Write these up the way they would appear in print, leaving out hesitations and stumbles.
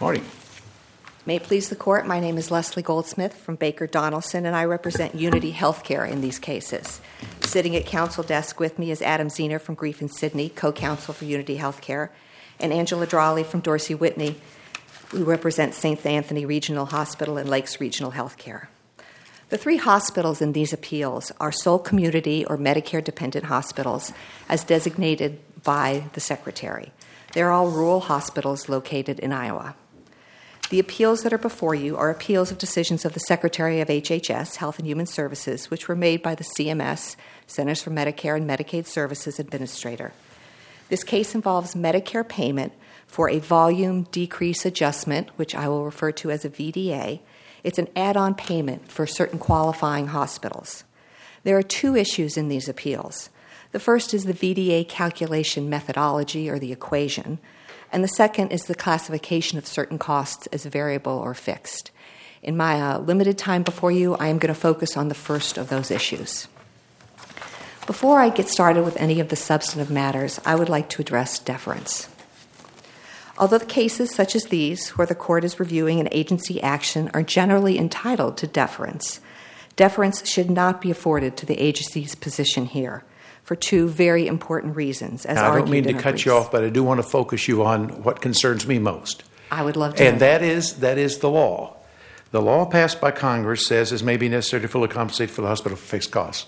Morning. May it please the Court, my name is Leslie Goldsmith from Baker Donaldson, and I represent Unity Healthcare in these cases. Sitting at counsel desk with me is Adam Ziener from Grief and Sydney, co-counsel for Unity Healthcare, and Angela Drawley from Dorsey Whitney, who represent St. Anthony Regional Hospital and Lakes Regional Healthcare. The three hospitals in these appeals are sole community or Medicare-dependent hospitals as designated by the Secretary. They're all rural hospitals located in Iowa. The appeals that are before you are appeals of decisions of the Secretary of HHS, Health and Human Services, which were made by the CMS, Centers for Medicare and Medicaid Services Administrator. This case involves Medicare payment for a volume decrease adjustment, which I will refer to as a VDA. It's an add-on payment for certain qualifying hospitals. There are two issues in these appeals. The first is the VDA calculation methodology or the equation, and the second is the classification of certain costs as variable or fixed. In my limited time before you, I am going to focus on the first of those issues. Before I get started with any of the substantive matters, I would like to address deference. Although the cases such as these, where the court is reviewing an agency action, are generally entitled to deference, deference should not be afforded to the agency's position here, for two very important reasons, as argued in our briefs. I don't mean to cut you off, but I do want to focus you on what concerns me most. I would love to. And that is the law. The law passed by Congress says it may be necessary to fully compensate for the hospital for fixed costs.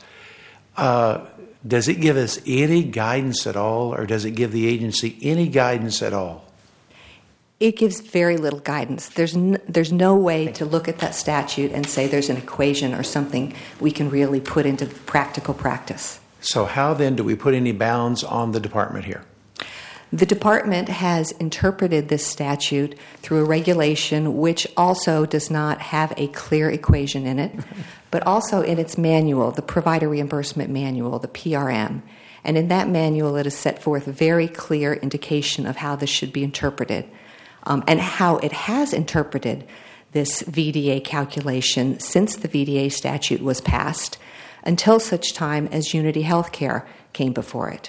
Does it give us any guidance at all, or does it give the agency any guidance at all? It gives very little guidance. There's no way to look at that statute and say there's an equation or something we can really put into practical practice. So how then do we put any bounds on the department here? The department has interpreted this statute through a regulation which also does not have a clear equation in it, but also in its manual, the Provider Reimbursement Manual, the PRM. And in that manual, it has set forth a very clear indication of how this should be interpreted and how it has interpreted this VDA calculation since the VDA statute was passed, until such time as Unity Healthcare came before it.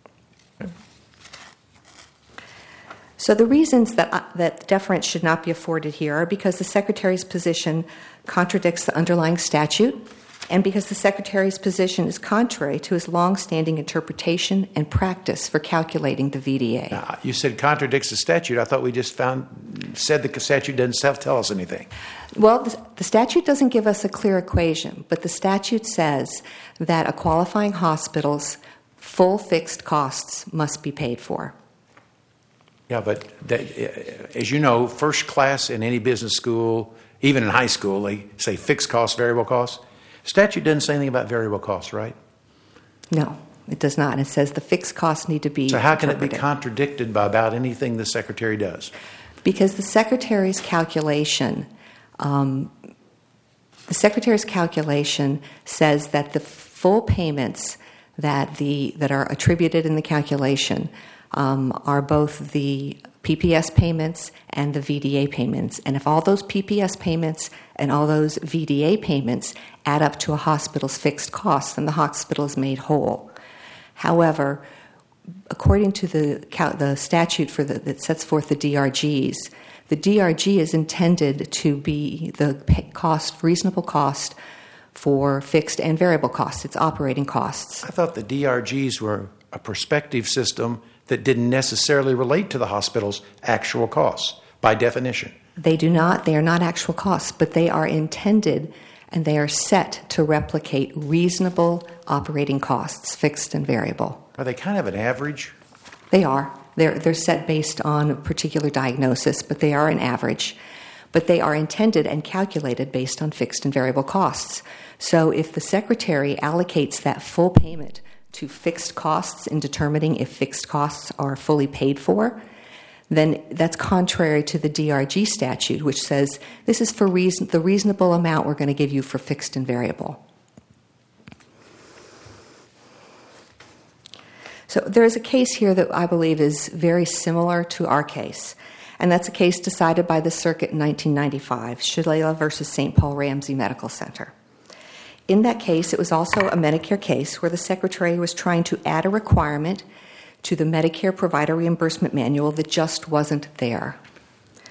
So the reasons that deference should not be afforded here are because the Secretary's position contradicts the underlying statute, and because the Secretary's position is contrary to his long-standing interpretation and practice for calculating the VDA. Now, you said contradicts the statute. I thought we just said the statute doesn't tell us anything. Well, the statute doesn't give us a clear equation, but the statute says that a qualifying hospital's full fixed costs must be paid for. Yeah, but as you know, first class in any business school, even in high school, they say fixed costs, variable costs. Statute doesn't say anything about variable costs, right? No, it does not. It says the fixed costs need to be So how can interpreted. it be contradicted by about anything the Secretary does? Because the Secretary's calculation says that the full payments that are attributed in the calculation are both the PPS payments and the VDA payments. And if all those PPS payments and all those VDA payments add up to a hospital's fixed costs, then the hospital is made whole. However, according to the statute that sets forth the DRGs, the DRG is intended to be the reasonable cost for fixed and variable costs. It's operating costs. I thought the DRGs were a prospective system that didn't necessarily relate to the hospital's actual costs, by definition. They do not. They are not actual costs, but they are intended and they are set to replicate reasonable operating costs, fixed and variable. Are they kind of an average? They are. They're set based on a particular diagnosis, but they are an average. But they are intended and calculated based on fixed and variable costs. So if the Secretary allocates that full payment to fixed costs in determining if fixed costs are fully paid for, then that's contrary to the DRG statute, which says this is for the reasonable amount we're going to give you for fixed and variable. So there is a case here that I believe is very similar to our case, and that's a case decided by the circuit in 1995, Shalala versus St. Paul Ramsey Medical Center. In that case, it was also a Medicare case where the Secretary was trying to add a requirement to the Medicare Provider Reimbursement Manual that just wasn't there.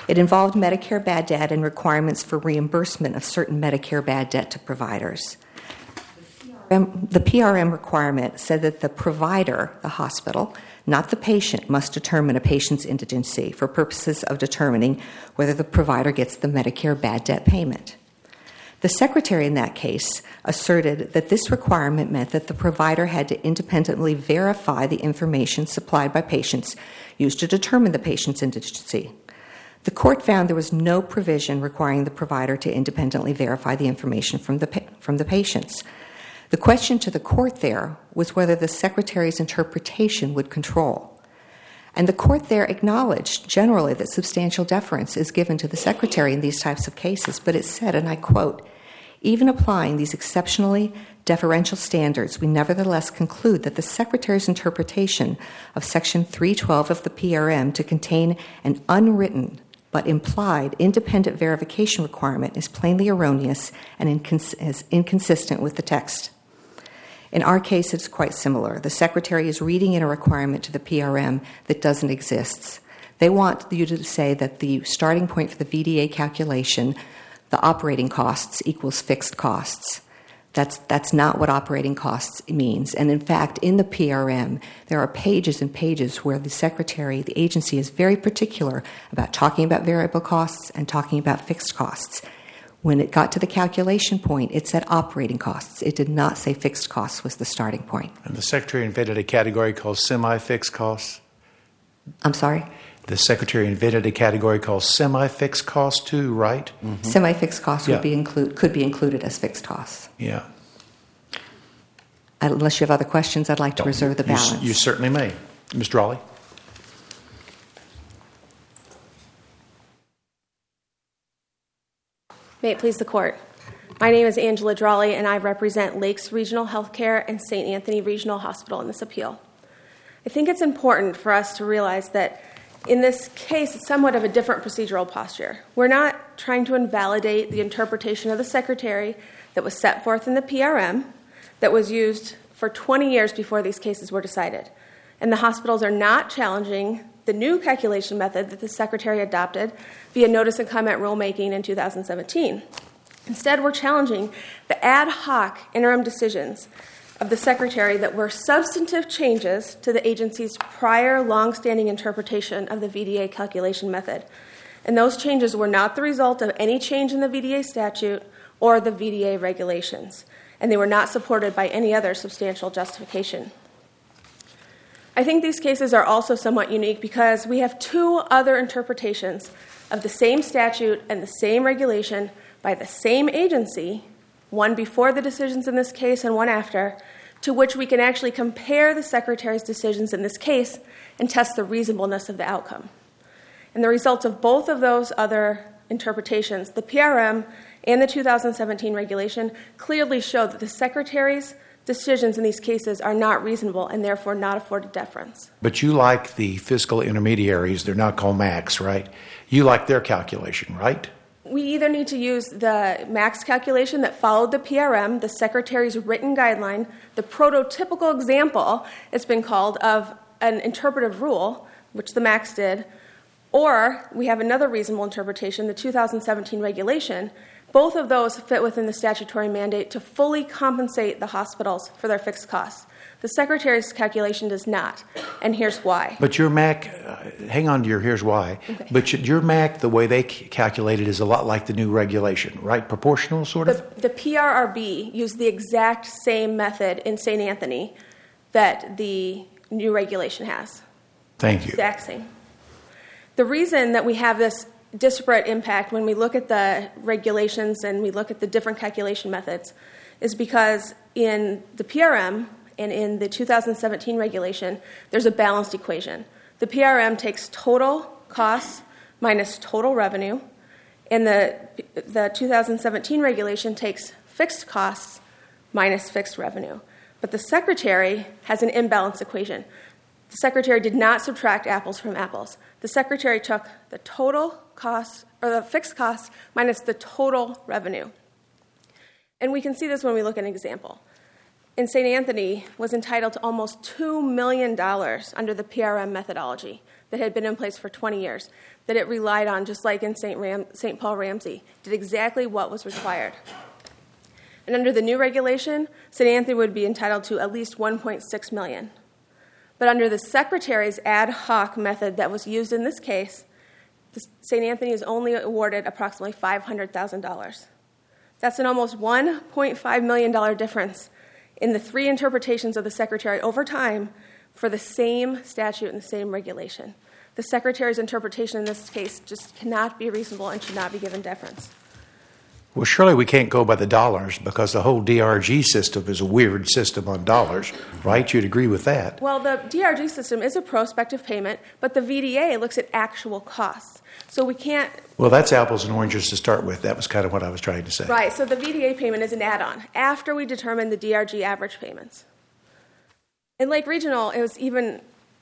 It involved Medicare bad debt and requirements for reimbursement of certain Medicare bad debt to providers. The PRM requirement said that the provider, the hospital, not the patient, must determine a patient's indigency for purposes of determining whether the provider gets the Medicare bad debt payment. The secretary in that case asserted that this requirement meant that the provider had to independently verify the information supplied by patients used to determine the patient's indigency. The court found there was no provision requiring the provider to independently verify the information from the patients. The question to the court there was whether the secretary's interpretation would control. And the court there acknowledged generally that substantial deference is given to the secretary in these types of cases, but it said, and I quote, "Even applying these exceptionally deferential standards, we nevertheless conclude that the secretary's interpretation of Section 312 of the PRM to contain an unwritten but implied independent verification requirement is plainly erroneous and is inconsistent with the text." In our case, it's quite similar. The secretary is reading in a requirement to the PRM that doesn't exist. They want you to say that the starting point for the VDA calculation, the operating costs, equals fixed costs. That's not what operating costs means. And in fact, in the PRM, there are pages and pages where the secretary, the agency, is very particular about talking about variable costs and talking about fixed costs. When it got to the calculation point, it said operating costs. It did not say fixed costs was the starting point. And the secretary invented a category called semi-fixed costs? I'm sorry? The secretary invented a category called semi-fixed costs too, right? Mm-hmm. Semi-fixed costs could be included as fixed costs. Yeah. Unless you have other questions, I'd like to reserve the balance. You certainly may. Mr. Raleigh? May it please the Court. My name is Angela Drawley, and I represent Lakes Regional Healthcare and St. Anthony Regional Hospital in this appeal. I think it's important for us to realize that in this case, it's somewhat of a different procedural posture. We're not trying to invalidate the interpretation of the secretary that was set forth in the PRM that was used for 20 years before these cases were decided. And the hospitals are not challenging the new calculation method that the secretary adopted via notice and comment rulemaking in 2017. Instead, we're challenging the ad hoc interim decisions of the secretary that were substantive changes to the agency's prior longstanding interpretation of the VDA calculation method. And those changes were not the result of any change in the VDA statute or the VDA regulations, and they were not supported by any other substantial justification. I think these cases are also somewhat unique because we have two other interpretations of the same statute and the same regulation by the same agency, one before the decisions in this case and one after, to which we can actually compare the secretary's decisions in this case and test the reasonableness of the outcome. And the results of both of those other interpretations, the PRM and the 2017 regulation, clearly show that the secretary's decisions in these cases are not reasonable and therefore not afforded deference. But you like the fiscal intermediaries, they're not called MACs, right? You like their calculation, right? We either need to use the MACs calculation that followed the PRM, the secretary's written guideline, the prototypical example, it's been called, of an interpretive rule, which the MACs did, or we have another reasonable interpretation, the 2017 regulation. Both of those fit within the statutory mandate to fully compensate the hospitals for their fixed costs. The secretary's calculation does not, and here's why. But your MAC, hang on to your here's why, okay. But your MAC, the way they calculate it is a lot like the new regulation, right? Proportional, sort of? The PRRB used the exact same method in St. Anthony that the new regulation has. Thank you. Exact same. The reason that we have this disparate impact when we look at the regulations and we look at the different calculation methods is because in the PRM and in the 2017 regulation, there's a balanced equation. The PRM takes total costs minus total revenue, and the 2017 regulation takes fixed costs minus fixed revenue. But the secretary has an imbalanced equation. The secretary did not subtract apples from apples. The secretary took the total costs, or the fixed costs, minus the total revenue. And we can see this when we look at an example. in St. Anthony was entitled to almost $2 million under the PRM methodology that had been in place for 20 years, that it relied on, just like in St. Paul Ramsey, did exactly what was required. And under the new regulation, St. Anthony would be entitled to at least $1.6 million. But under the Secretary's ad hoc method that was used in this case, St. Anthony is only awarded approximately $500,000. That's an almost $1.5 million difference in the three interpretations of the Secretary over time for the same statute and the same regulation. The Secretary's interpretation in this case just cannot be reasonable and should not be given deference. Well, surely we can't go by the dollars because the whole DRG system is a weird system on dollars, right? You'd agree with that. Well, the DRG system is a prospective payment, but the VDA looks at actual costs. So we can't... Well, that's apples and oranges to start with. That was kind of what I was trying to say. Right, so the VDA payment is an add-on after we determine the DRG average payments. In Lake Regional, it was even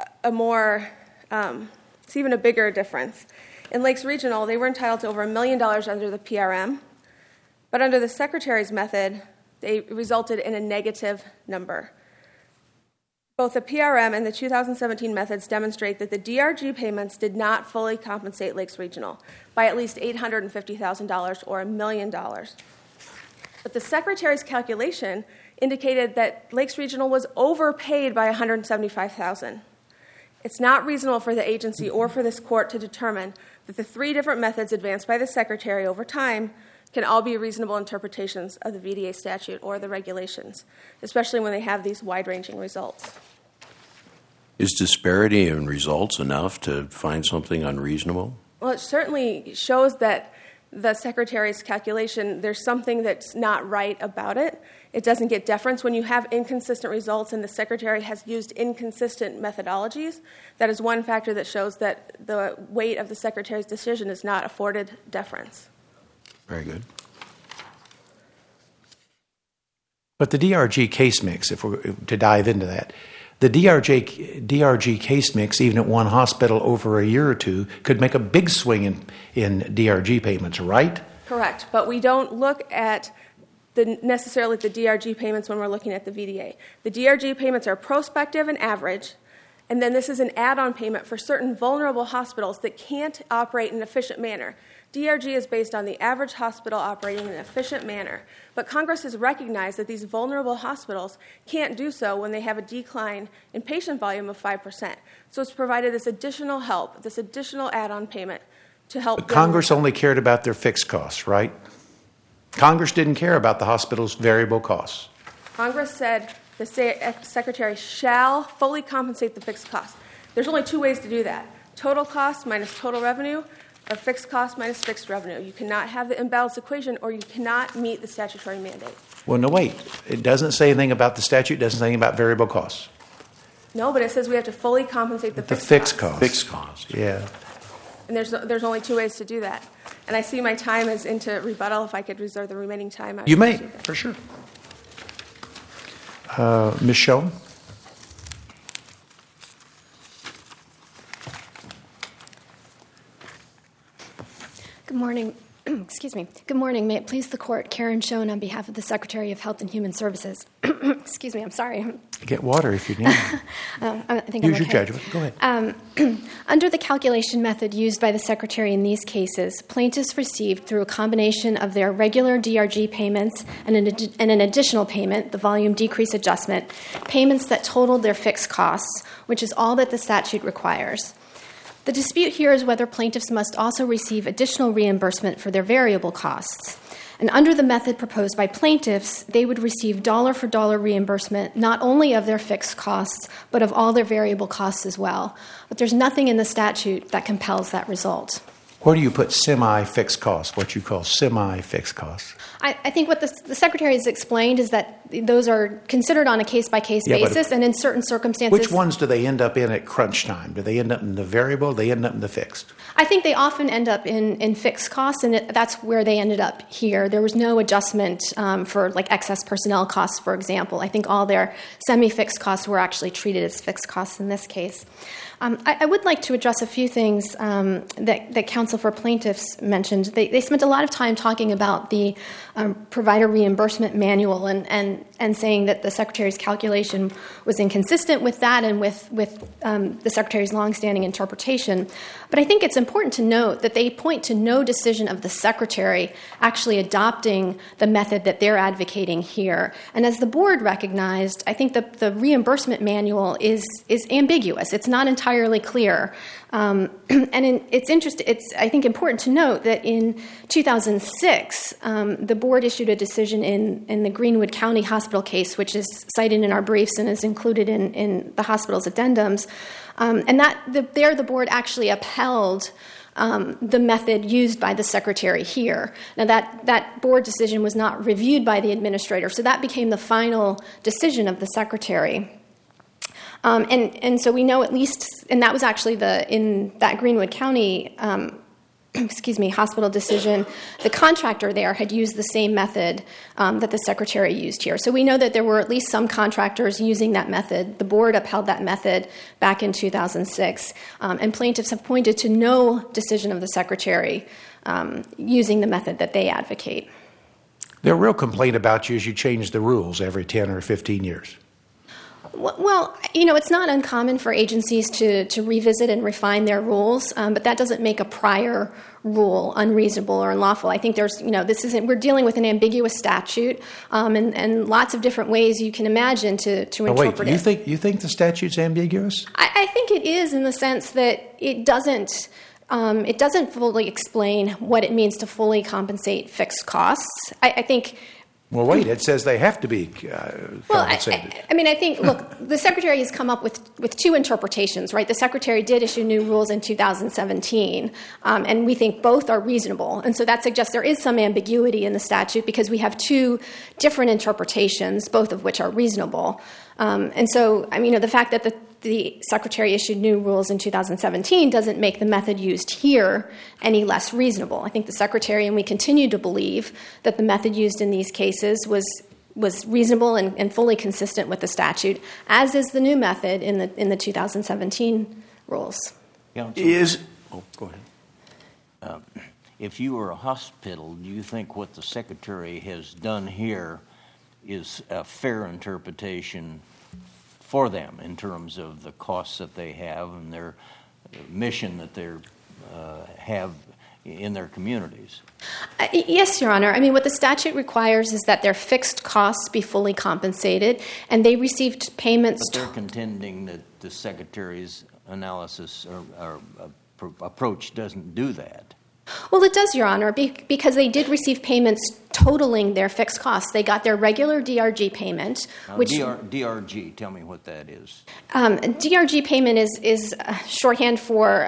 it's even a bigger difference. In Lakes Regional, they were entitled to over $1 million under the PRM, but under the Secretary's method, they resulted in a negative number. Both the PRM and the 2017 methods demonstrate that the DRG payments did not fully compensate Lakes Regional by at least $850,000 or $1 million. But the Secretary's calculation indicated that Lakes Regional was overpaid by $175,000. It's not reasonable for the agency or for this court to determine that the three different methods advanced by the Secretary over time can all be reasonable interpretations of the VDA statute or the regulations, especially when they have these wide-ranging results. Is disparity in results enough to find something unreasonable? Well, it certainly shows that the Secretary's calculation, there's something that's not right about it. It doesn't get deference when you have inconsistent results and the Secretary has used inconsistent methodologies. That is one factor that shows that the weight of the Secretary's decision is not afforded deference. Very good. But the DRG case mix, if we're to dive into that, the DRG case mix, even at one hospital over a year or two, could make a big swing in DRG payments, right? Correct, but we don't look at necessarily the DRG payments when we're looking at the VDA. The DRG payments are prospective and average, and then this is an add-on payment for certain vulnerable hospitals that can't operate in an efficient manner. DRG is based on the average hospital operating in an efficient manner, but Congress has recognized that these vulnerable hospitals can't do so when they have a decline in patient volume of 5%. So it's provided this additional help, this additional add-on payment to help But Congress only cared about their fixed costs, right? Congress didn't care about the hospital's variable costs. Congress said the Secretary shall fully compensate the fixed costs. There's only two ways to do that: total cost minus total revenue, or fixed cost minus fixed revenue. You cannot have the imbalanced equation, or you cannot meet the statutory mandate. Well, no, wait. It doesn't say anything about the statute. It doesn't say anything about variable costs. No, but it says we have to fully compensate the fixed fixed costs. costs. Fixed cost. Yeah. And there's only two ways to do that. And I see my time is into rebuttal. If I could reserve the remaining time, I would You may, appreciate that. for sure. Ms. Schoen? Good morning. Excuse me. Good morning. May it please the Court, Karen Schoen on behalf of the Secretary of Health and Human Services. Excuse me, I'm sorry. Get water if you need. I think Use I'm your okay. judgment. Go ahead. Under the calculation method used by the Secretary in these cases, plaintiffs received, through a combination of their regular DRG payments and an additional payment, the volume decrease adjustment, payments that totaled their fixed costs, which is all that the statute requires. The dispute here is whether plaintiffs must also receive additional reimbursement for their variable costs. And under the method proposed by plaintiffs, they would receive dollar-for-dollar reimbursement not only of their fixed costs, but of all their variable costs as well. But there's nothing in the statute that compels that result. Where do you put semi-fixed costs, what you call semi-fixed costs? I think what the Secretary has explained is that those are considered on a case-by-case basis, and in certain circumstances... Which ones do they end up in at crunch time? Do they end up in the variable or do they end up in the fixed? I think they often end up in fixed costs, and that's where they ended up here. There was no adjustment for like excess personnel costs, for example. I think all their semi-fixed costs were actually treated as fixed costs in this case. I would like to address a few things that counsel for plaintiffs mentioned. They spent a lot of time talking about the provider reimbursement manual and saying that the Secretary's calculation was inconsistent with that and with the Secretary's longstanding interpretation. But I think it's important to note that they point to no decision of the Secretary actually adopting the method that they're advocating here. And as the board recognized, I think the reimbursement manual is ambiguous. It's not entirely clear. It's I think important to note that in 2006, the board issued a decision in the Greenwood County Hospital case, which is cited in our briefs and is included in the hospital's addendums. And the board actually upheld the method used by the Secretary here. Now, that board decision was not reviewed by the administrator, so that became the final decision of the Secretary. And so we know at least, and that was actually in that Greenwood County hospital decision, the contractor there had used the same method that the Secretary used here. So we know that there were at least some contractors using that method. The board upheld that method back in 2006. And plaintiffs have pointed to no decision of the Secretary using the method that they advocate. Their real complaint about you is you change the rules every 10 or 15 years. Well, it's not uncommon for agencies to revisit and refine their rules, but that doesn't make a prior rule unreasonable or unlawful. I think we're dealing with an ambiguous statute, and lots of different ways you can imagine to interpret it. You think the statute's ambiguous? I think it is in the sense that it doesn't fully explain what it means to fully compensate fixed costs. I think. Well, wait, it says they have to be compensated. I think, look, the Secretary has come up with two interpretations, right? The Secretary did issue new rules in 2017, and we think both are reasonable. And so that suggests there is some ambiguity in the statute because we have two different interpretations, both of which are reasonable. And so, the fact that the Secretary issued new rules in 2017 doesn't make the method used here any less reasonable. I think the Secretary, and we continue to believe, that the method used in these cases was reasonable and fully consistent with the statute, as is the new method in the 2017 rules. Go ahead. If you were a hospital, do you think what the Secretary has done here is a fair interpretation for them in terms of the costs that they have and their mission that they have in their communities? Yes, Your Honor. What the statute requires is that their fixed costs be fully compensated, and they received payments. But they're contending that the Secretary's analysis or approach doesn't do that. Well, it does, Your Honor, because they did receive payments totaling their fixed costs. They got their regular DRG payment, which DRG. Tell me what that is. DRG payment is shorthand for.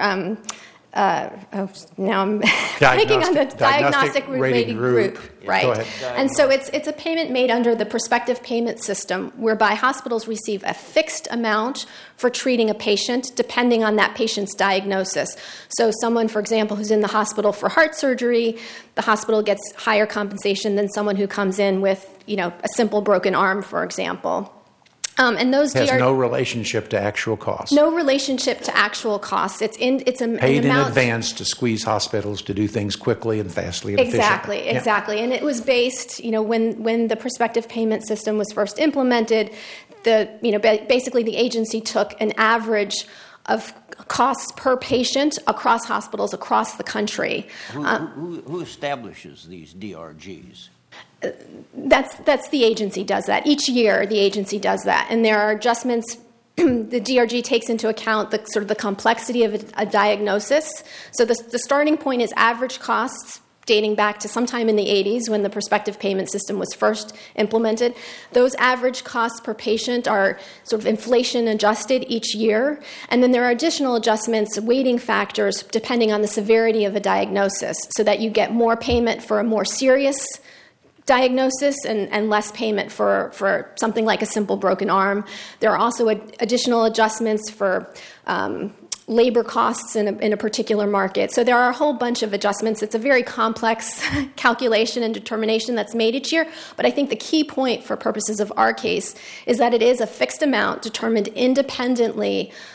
Now I'm thinking on the diagnostic rating group, right? Go ahead. And so it's a payment made under the prospective payment system, whereby hospitals receive a fixed amount for treating a patient, depending on that patient's diagnosis. So someone, for example, who's in the hospital for heart surgery, the hospital gets higher compensation than someone who comes in with, a simple broken arm, for example. And those has no relationship to actual costs. No relationship to actual costs. It's a paid in advance to squeeze hospitals to do things quickly and fastly and efficiently. Exactly. And it was based, when the prospective payment system was first implemented, basically the agency took an average of costs per patient across hospitals across the country. Who establishes these DRGs? That's the agency does that. Each year, the agency does that. And there are adjustments. The DRG takes into account the complexity of a diagnosis. So the starting point is average costs dating back to sometime in the 80s when the prospective payment system was first implemented. Those average costs per patient are sort of inflation adjusted each year. And then there are additional adjustments, weighting factors, depending on the severity of a diagnosis, so that you get more payment for a more serious diagnosis and less payment for something like a simple broken arm. There are also additional adjustments for labor costs in a particular market. So there are a whole bunch of adjustments. It's a very complex calculation and determination that's made each year. But I think the key point for purposes of our case is that it is a fixed amount determined independently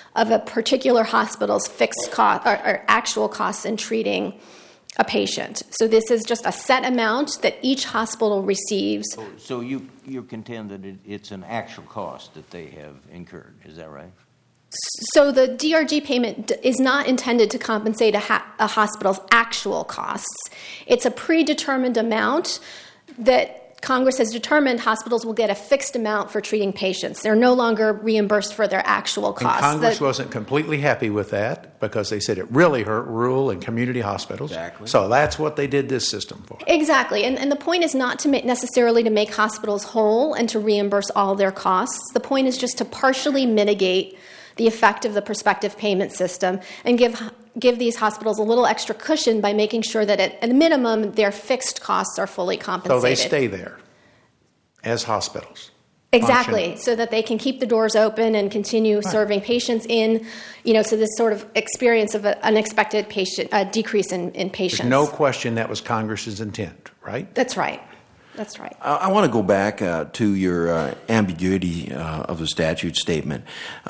of a particular hospital's fixed cost or actual costs in treating a patient. So this is just a set amount that each hospital receives. So you contend that it's an actual cost that they have incurred. Is that right? So the DRG payment is not intended to compensate a hospital's actual costs. It's a predetermined amount that Congress has determined hospitals will get a fixed amount for treating patients. They're no longer reimbursed for their actual costs. And Congress wasn't completely happy with that because they said it really hurt rural and community hospitals. Exactly. So that's what they did this system for. Exactly. And the point is not to necessarily to make hospitals whole and to reimburse all their costs. The point is just to partially mitigate the effect of the prospective payment system and give these hospitals a little extra cushion by making sure that at a minimum their fixed costs are fully compensated. So they stay there as hospitals. Exactly, Function. so that they can keep the doors open and continue serving patients in, so this sort of experience of an unexpected decrease in patients. There's no question that was Congress's intent, right? That's right. That's right. I want to go back to your ambiguity of the statute statement.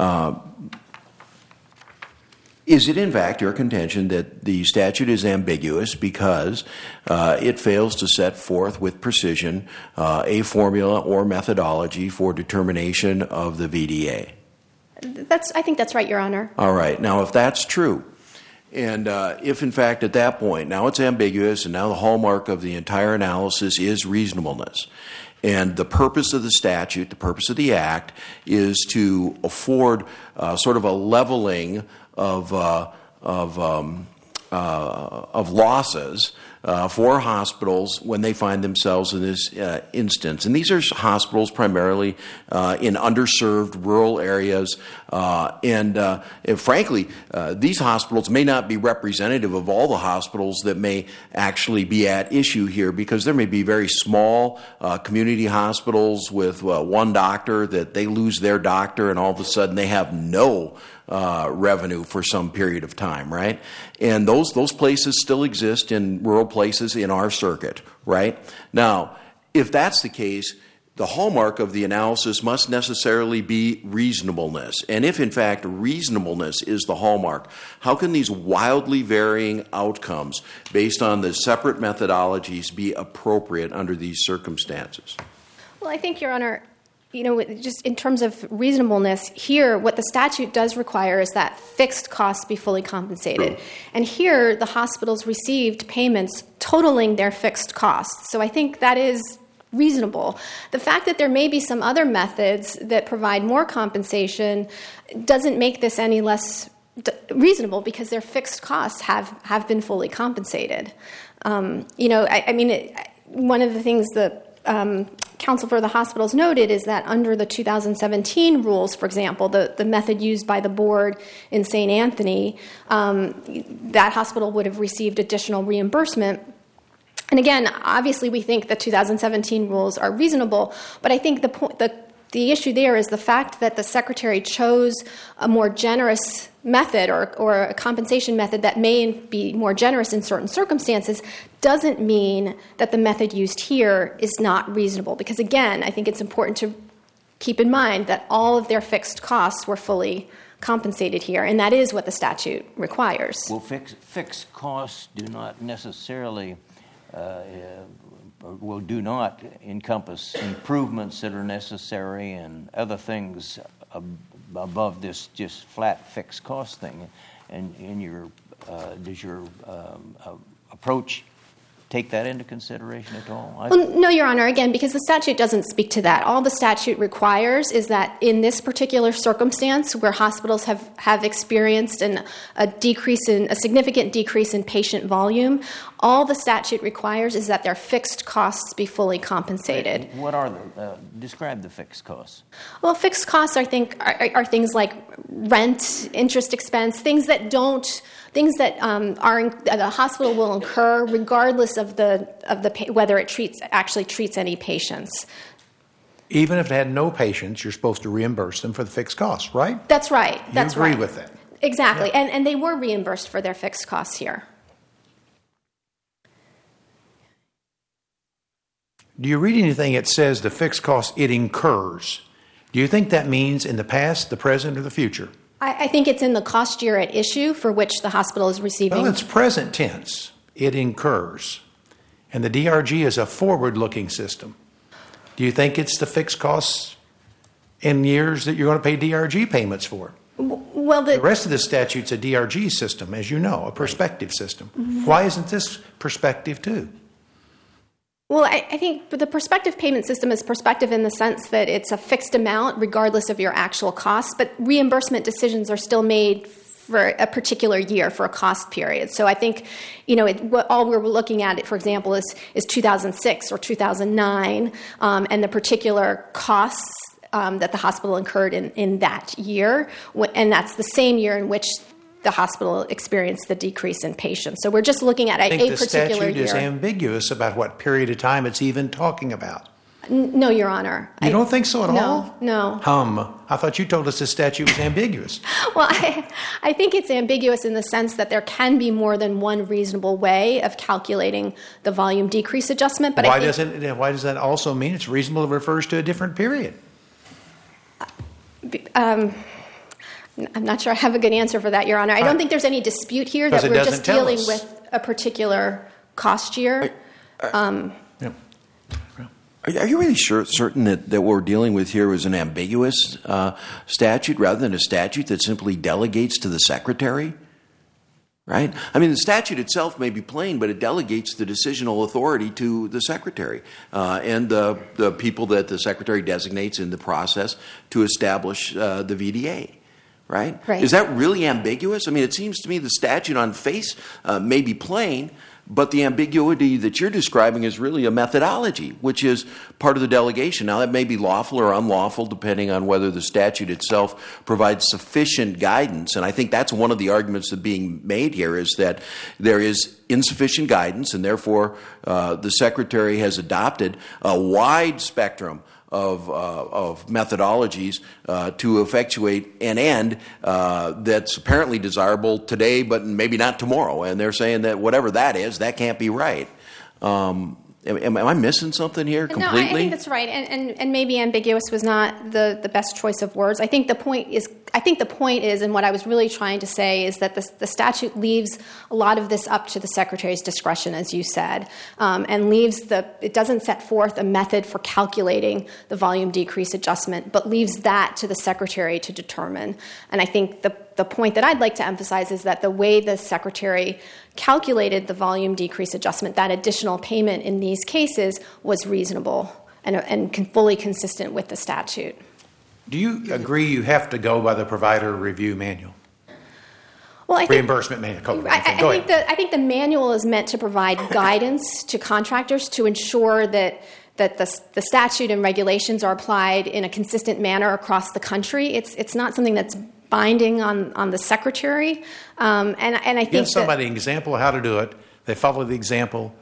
Is it in fact your contention that the statute is ambiguous because it fails to set forth with precision a formula or methodology for determination of the VDA? I think that's right, Your Honor. All right. Now, if that's true, and if in fact at that point, now it's ambiguous and now the hallmark of the entire analysis is reasonableness, and the purpose of the statute, the purpose of the act, is to afford sort of a leveling of losses for hospitals when they find themselves in this instance. And these are hospitals primarily in underserved rural areas. And frankly, these hospitals may not be representative of all the hospitals that may actually be at issue here, because there may be very small community hospitals with one doctor that they lose their doctor and all of a sudden they have no revenue for some period of time, right? And those places still exist in rural places in our circuit, right? Now, if that's the case, the hallmark of the analysis must necessarily be reasonableness. And if, in fact, reasonableness is the hallmark, how can these wildly varying outcomes based on the separate methodologies be appropriate under these circumstances? Well, I think, Your Honor, just in terms of reasonableness, here, what the statute does require is that fixed costs be fully compensated. And here, the hospitals received payments totaling their fixed costs. So I think that is reasonable. The fact that there may be some other methods that provide more compensation doesn't make this any less reasonable, because their fixed costs have been fully compensated. One of the things that Counsel for the Hospitals noted is that under the 2017 rules, for example, the method used by the board in St. Anthony, that hospital would have received additional reimbursement. And again, obviously we think the 2017 rules are reasonable, but I think the issue there is the fact that the Secretary chose a more generous method or a compensation method that may be more generous in certain circumstances doesn't mean that the method used here is not reasonable. Because again, I think it's important to keep in mind that all of their fixed costs were fully compensated here, and that is what the statute requires. Well, fixed costs do not necessarily do not encompass improvements that are necessary and other things above this just flat fixed cost thing. And does your approach take that into consideration at all? Well, no, Your Honor, again, because the statute doesn't speak to that. All the statute requires is that in this particular circumstance where hospitals have experienced a significant decrease in patient volume, all the statute requires is that their fixed costs be fully compensated. What are describe the fixed costs? Well, fixed costs, I think, are things like rent, interest expense, things that the hospital will incur regardless of whether it actually treats any patients. Even if it had no patients, you're supposed to reimburse them for the fixed costs, right? That's right. That's you agree right. with that? Exactly. Yeah. And they were reimbursed for their fixed costs here. Do you read anything that says the fixed cost it incurs? Do you think that means in the past, the present, or the future? I think it's in the cost year at issue for which the hospital is receiving. Well, it's present tense. It incurs. And the DRG is a forward-looking system. Do you think it's the fixed costs in years that you're going to pay DRG payments for? Well, The rest of the statute's a DRG system, as you know, a prospective system. Why isn't this prospective too? Well, I think the prospective payment system is prospective in the sense that it's a fixed amount regardless of your actual costs, but reimbursement decisions are still made for a particular year, for a cost period. So I think, all we're looking at, for example, is 2006 or 2009, and the particular costs that the hospital incurred in that year, and that's the same year in which the hospital experienced the decrease in patients. So we're just looking at a particular year. I think the statute is ambiguous about what period of time it's even talking about. No, Your Honor. You don't think so at all? No. I thought you told us the statute was ambiguous. Well, I think it's ambiguous in the sense that there can be more than one reasonable way of calculating the volume decrease adjustment. But why does that also mean it's reasonable? It refers to a different period. I'm not sure I have a good answer for that, Your Honor. I don't think there's any dispute here that we're just dealing with a particular cost year. Are you really certain that what we're dealing with here is an ambiguous statute rather than a statute that simply delegates to the Secretary? Right? I mean, the statute itself may be plain, but it delegates the decisional authority to the Secretary and the people that the Secretary designates in the process to establish the VDA. Right? Is that really ambiguous? I mean, it seems to me the statute on face may be plain, but the ambiguity that you're describing is really a methodology, which is part of the delegation. Now, that may be lawful or unlawful depending on whether the statute itself provides sufficient guidance. And I think that's one of the arguments that being made here is that there is insufficient guidance, and therefore the Secretary has adopted a wide spectrum of methodologies to effectuate an end that's apparently desirable today, but maybe not tomorrow. And they're saying that whatever that is, that can't be right. Am I missing something here completely? No, I think that's right, and maybe ambiguous was not the best choice of words. I think the point is, and what I was really trying to say is that the statute leaves a lot of this up to the Secretary's discretion, as you said, and it doesn't set forth a method for calculating the volume decrease adjustment, but leaves that to the Secretary to determine. And I think the point that I'd like to emphasize is that the way the Secretary calculated the volume decrease adjustment, that additional payment in these cases, was reasonable and fully consistent with the statute. Do you agree you have to go by the provider review manual? Well, reimbursement manual. I think the manual is meant to provide guidance to contractors to ensure that the statute and regulations are applied in a consistent manner across the country. It's not something that's binding on the Secretary. And I think give somebody an example of how to do it. They follow the example,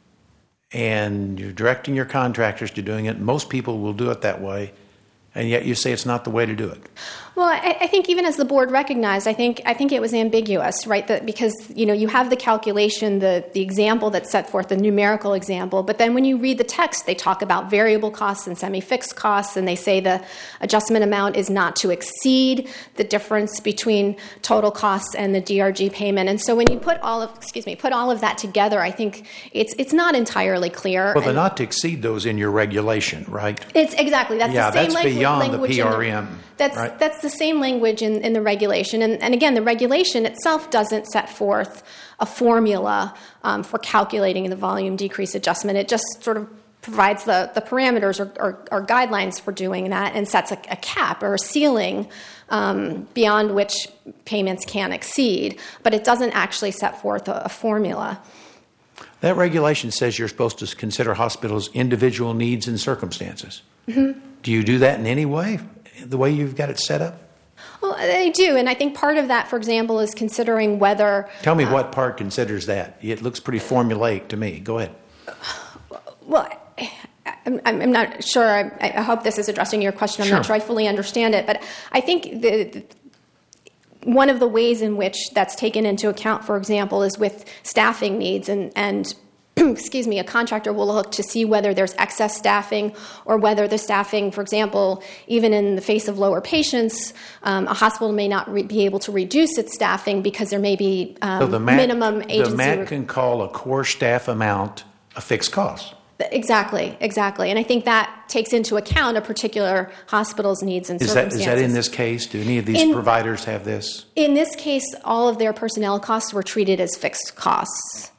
and you're directing your contractors to doing it. Most people will do it that way, and yet you say it's not the way to do it. Well, I think even as the board recognized, I think it was ambiguous, right? Because you have the calculation, the example that's set forth, the numerical example, but then when you read the text, they talk about variable costs and semi-fixed costs, and they say the adjustment amount is not to exceed the difference between total costs and the DRG payment. And so when you put all of that together, I think it's not entirely clear. Well, they're not to exceed those in your regulation, right? It's exactly the same language. That's beyond the PRM. That's the same language in the regulation. And again, the regulation itself doesn't set forth a formula for calculating the volume decrease adjustment. It just sort of provides the parameters or guidelines for doing that and sets a cap or a ceiling beyond which payments can exceed. But it doesn't actually set forth a formula. That regulation says you're supposed to consider hospitals' individual needs and circumstances. Mm-hmm. Do you do that in any way, the way you've got it set up? Well, they do, and I think part of that, for example, is considering whether... Tell me what part considers that. It looks pretty formulaic to me. Go ahead. Well, I'm not sure. I hope this is addressing your question. I'm not sure I fully understand it, but I think one of the ways in which that's taken into account, for example, is with staffing needs and excuse me, a contractor will look to see whether there's excess staffing or whether the staffing, for example, even in the face of lower patients, a hospital may not be able to reduce its staffing because there may be So minimum agency. The MAC can call a core staff amount a fixed cost. Exactly. And I think that takes into account a particular hospital's needs and circumstances. Is that in this case? Do any of these providers have this? In this case, all of their personnel costs were treated as fixed costs.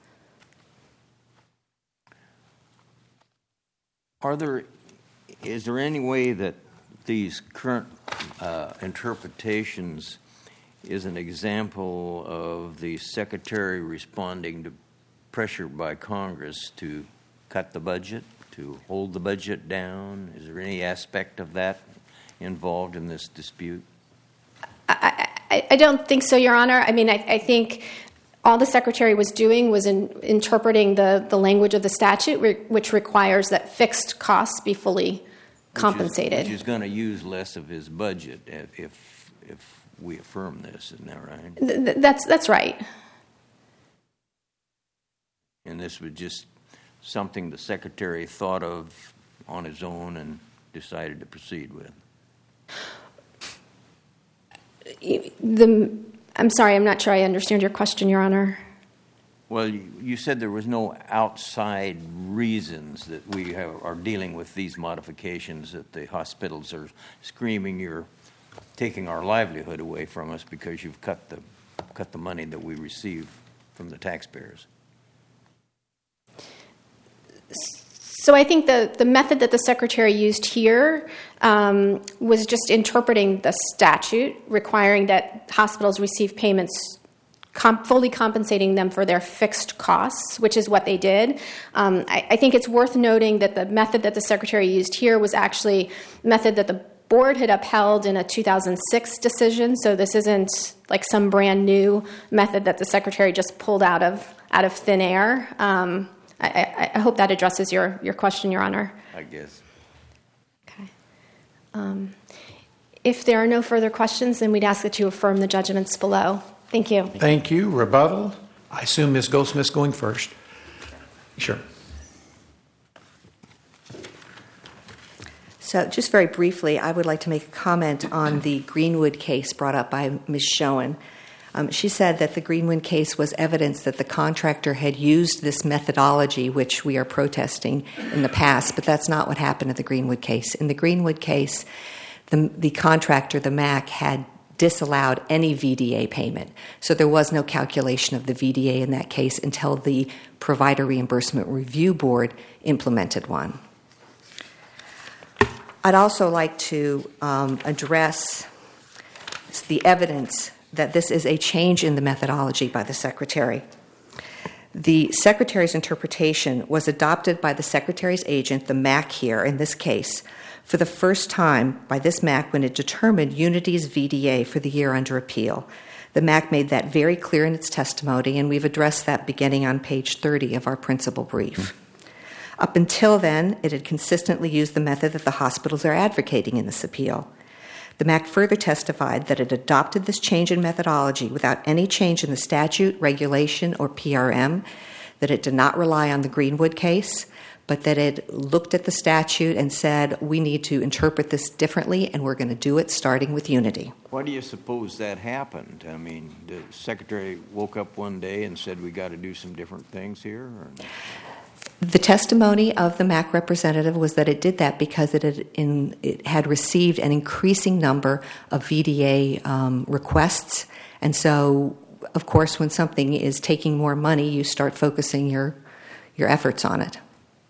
Is there any way that these current interpretations is an example of the Secretary responding to pressure by Congress to cut the budget, to hold the budget down? Is there any aspect of that involved in this dispute? I don't think so, Your Honor. I mean, I think all the Secretary was doing was interpreting the language of the statute, which requires that fixed costs be fully compensated. Which is going to use less of his budget if we affirm this, isn't that right? That's right. And this was just something the Secretary thought of on his own and decided to proceed with. I'm sorry, I'm not sure I understand your question, Your Honor. Well, you said there was no outside reasons that we are dealing with these modifications, that the hospitals are screaming you're taking our livelihood away from us because you've cut the money that we receive from the taxpayers. So I think the method that the Secretary used here was just interpreting the statute, requiring that hospitals receive payments fully compensating them for their fixed costs, which is what they did. I think it's worth noting that the method that the Secretary used here was actually a method that the board had upheld in a 2006 decision, so this isn't like some brand new method that the Secretary just pulled out of thin air. I hope that addresses your question, Your Honor. I guess. Okay. If there are no further questions, then we'd ask that you affirm the judgments below. Thank you. Thank you. Rebuttal. I assume Ms. Goldsmith's going first. Sure. So just very briefly, I would like to make a comment on the Greenwood case brought up by Ms. Schoen. She said that the Greenwood case was evidence that the contractor had used this methodology, which we are protesting, in the past, but that's not what happened in the Greenwood case. In the Greenwood case, the contractor, the MAC, had disallowed any VDA payment. So there was no calculation of the VDA in that case until the Provider Reimbursement Review Board implemented one. I'd also like to address the evidence that this is a change in the methodology by the Secretary. The Secretary's interpretation was adopted by the Secretary's agent, the MAC here in this case, for the first time by this MAC when it determined Unity's VDA for the year under appeal. The MAC made that very clear in its testimony, and we've addressed that beginning on page 30 of our principal brief. Up until then, it had consistently used the method that the hospitals are advocating in this appeal. The MAC further testified that it adopted this change in methodology without any change in the statute, regulation, or PRM, that it did not rely on the Greenwood case, but that it looked at the statute and said, we need to interpret this differently, and we're going to do it starting with Unity. Why do you suppose that happened? I mean, the Secretary woke up one day and said, we got to do some different things here? Or? The testimony of the MAC representative was that it did that because it had received an increasing number of VDA requests. And so, of course, when something is taking more money, you start focusing your efforts on it.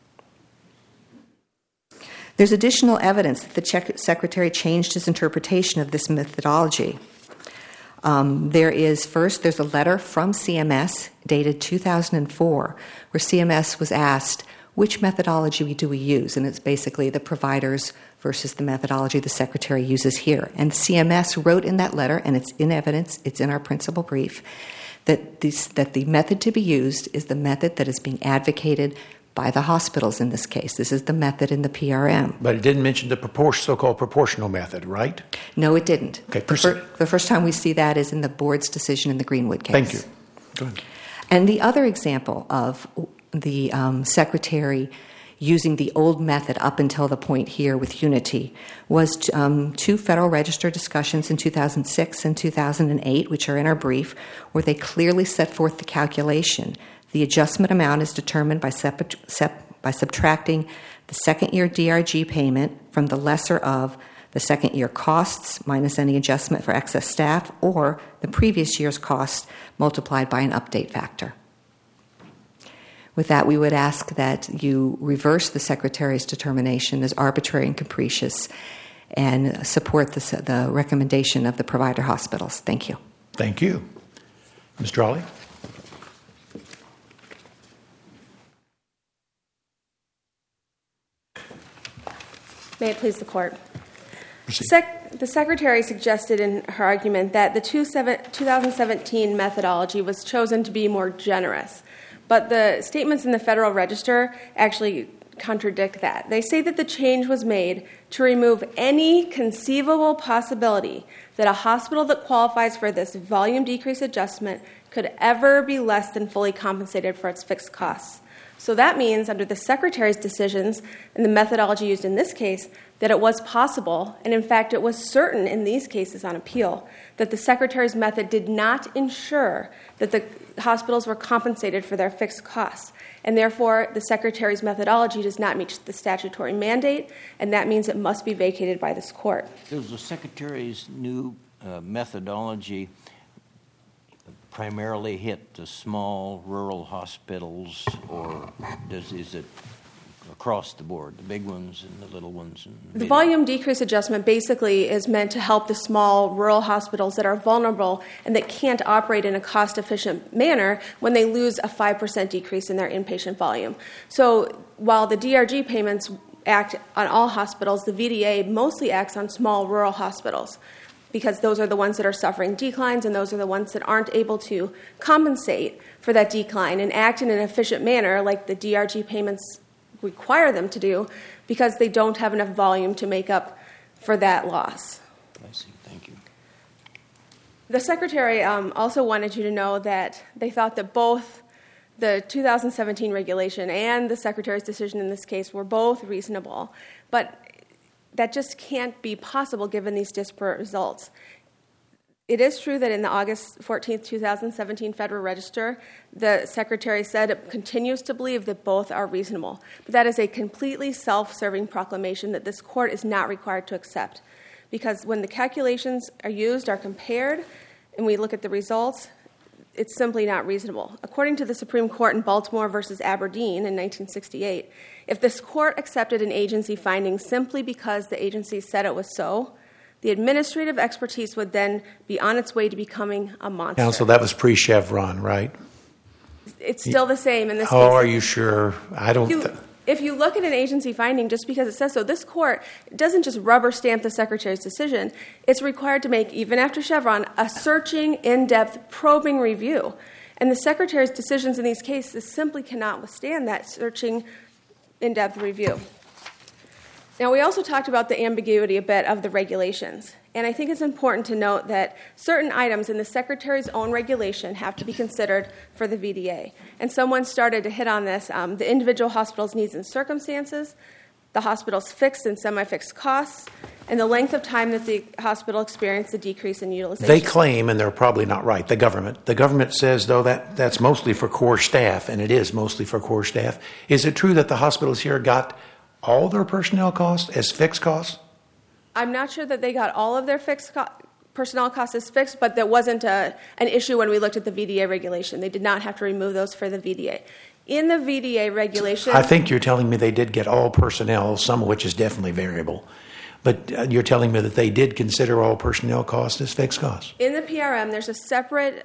There's additional evidence that the Secretary changed his interpretation of this methodology. There's a letter from CMS dated 2004 where CMS was asked, which methodology do we use? And it's basically the providers versus the methodology the Secretary uses here. And CMS wrote in that letter, and it's in evidence, it's in our principal brief, that the method to be used is the method that is being advocated by the hospitals in this case. This is the method in the PRM. But it didn't mention the so-called proportional method, right? No, it didn't. Okay, the first time we see that is in the board's decision in the Greenwood case. Thank you. Go ahead. And the other example of secretary using the old method up until the point here with Unity was two Federal Register discussions in 2006 and 2008, which are in our brief, where they clearly set forth the calculation. The adjustment amount is determined by subtracting the second-year DRG payment from the lesser of the second-year costs minus any adjustment for excess staff, or the previous year's costs multiplied by an update factor. With that, we would ask that you reverse the Secretary's determination as arbitrary and capricious and support the recommendation of the provider hospitals. Thank you. Thank you. Ms. Drawley? May it please the Court. Proceed. The Secretary suggested in her argument that the 2017 methodology was chosen to be more generous. But the statements in the Federal Register actually contradict that. They say that the change was made to remove any conceivable possibility that a hospital that qualifies for this volume decrease adjustment could ever be less than fully compensated for its fixed costs. So that means, under the Secretary's decisions and the methodology used in this case, that it was possible, and in fact it was certain in these cases on appeal, that the Secretary's method did not ensure that the hospitals were compensated for their fixed costs. And therefore, the Secretary's methodology does not meet the statutory mandate, and that means it must be vacated by this Court. Does the Secretary's new methodology primarily hit the small rural hospitals, or is it across the board, the big ones and the little ones? The volume decrease adjustment basically is meant to help the small rural hospitals that are vulnerable and that can't operate in a cost-efficient manner when they lose a 5% decrease in their inpatient volume. So while the DRG payments act on all hospitals, the VDA mostly acts on small rural hospitals, because those are the ones that are suffering declines, and those are the ones that aren't able to compensate for that decline and act in an efficient manner like the DRG payments require them to do, because they don't have enough volume to make up for that loss. I see. Thank you. The Secretary also wanted you to know that they thought that both the 2017 regulation and the Secretary's decision in this case were both reasonable, but that just can't be possible given these disparate results. It is true that in the August 14, 2017 Federal Register, the Secretary said it continues to believe that both are reasonable. But that is a completely self-serving proclamation that this Court is not required to accept. Because when the calculations are compared, and we look at the results, it's simply not reasonable. According to the Supreme Court in Baltimore versus Aberdeen in 1968, if this Court accepted an agency finding simply because the agency said it was so, the administrative expertise would then be on its way to becoming a monster. Counsel, that was pre-Chevron, right? It's still the same in this case. Oh, are you sure? I don't... If you look at an agency finding just because it says so, this Court doesn't just rubber stamp the Secretary's decision. It's required to make, even after Chevron, a searching, in-depth, probing review. And the Secretary's decisions in these cases simply cannot withstand that searching, in-depth review. Now, we also talked about the ambiguity a bit of the regulations. And I think it's important to note that certain items in the Secretary's own regulation have to be considered for the VDA. And someone started to hit on this, the individual hospital's needs and circumstances, the hospital's fixed and semi-fixed costs, and the length of time that the hospital experienced a decrease in utilization. They claim, and they're probably not right, the government says, though, that's mostly for core staff, and it is mostly for core staff. Is it true that the hospitals here got all their personnel costs as fixed costs? I'm not sure that they got all of their personnel costs as fixed, but that wasn't an issue when we looked at the VDA regulation. They did not have to remove those for the VDA. In the VDA regulation... I think you're telling me they did get all personnel, some of which is definitely variable. But you're telling me that they did consider all personnel costs as fixed costs. In the PRM, there's a separate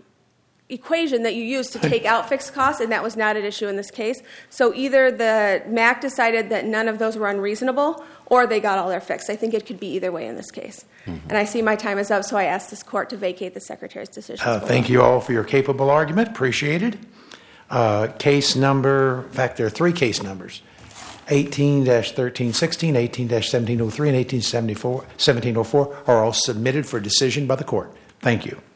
equation that you use to take out fixed costs, and that was not an issue in this case. So either the MAC decided that none of those were unreasonable, or they got all their fixed. I think it could be either way in this case. And I see my time is up, so I ask this Court to vacate the Secretary's decision. Thank you all for your capable argument. Appreciated. Case number, in fact, there are three case numbers. 18-1316, 18-1703, and 18-1704 are all submitted for decision by the Court. Thank you.